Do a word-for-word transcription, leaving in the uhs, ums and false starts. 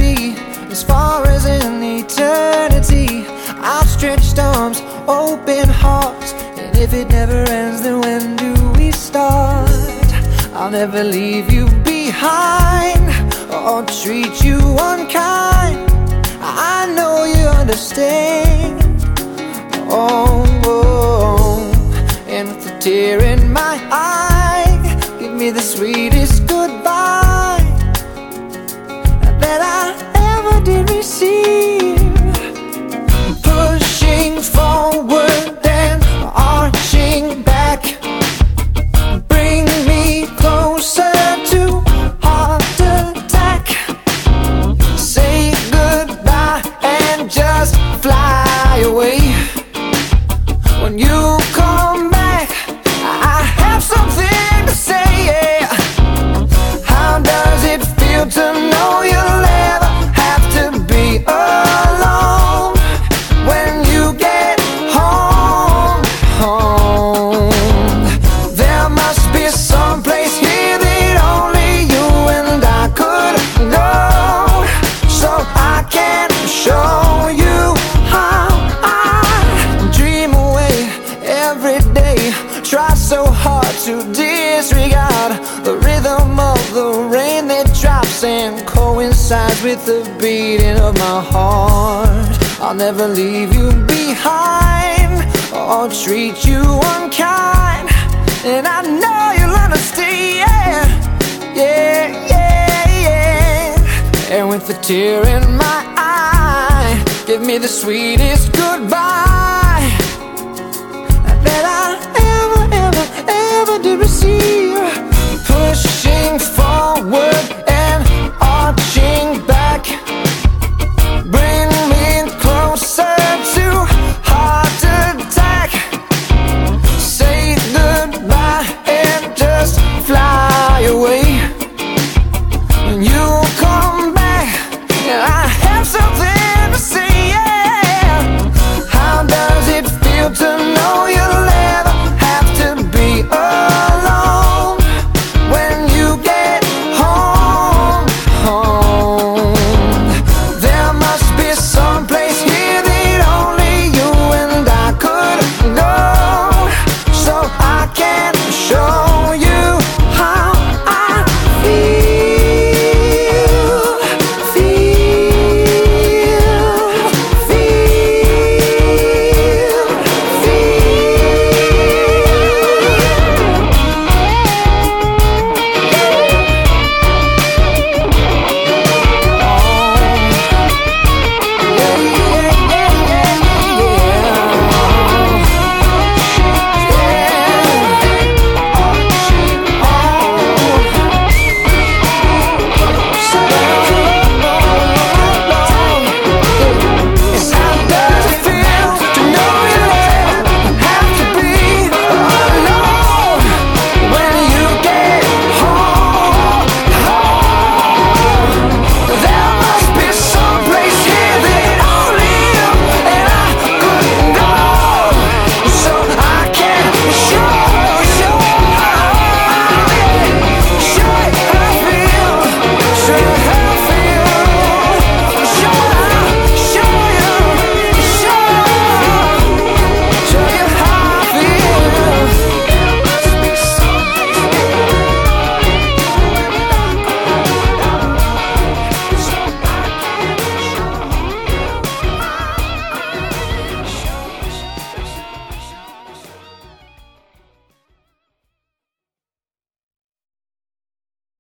be as far as in eternity. Outstretched arms, open hearts, and if it never ends, then when do we start? I'll never leave you behind or treat you unkind. I know you understand. Oh, oh, and with a tear in my eye, give me the sweetest goodbye that I ever did receive. Pushing forward and arching back, bring me closer to heart attack. Say goodbye and just fly away. When you come back, I have something to say, yeah. How does it feel to know you'll ever have to be alone when you get home, home? There must be some place here that only you and I could go, so I can show you how I dream away every day. Try so hard to disregard the rhythm of the rain that drops and coincides with the beating of my heart. I'll never leave you behind or treat you unkind, and I know you'll understand. Yeah, yeah, yeah. And with a tear in my eye, give me the sweetest goodbye that I ever, ever, ever did receive.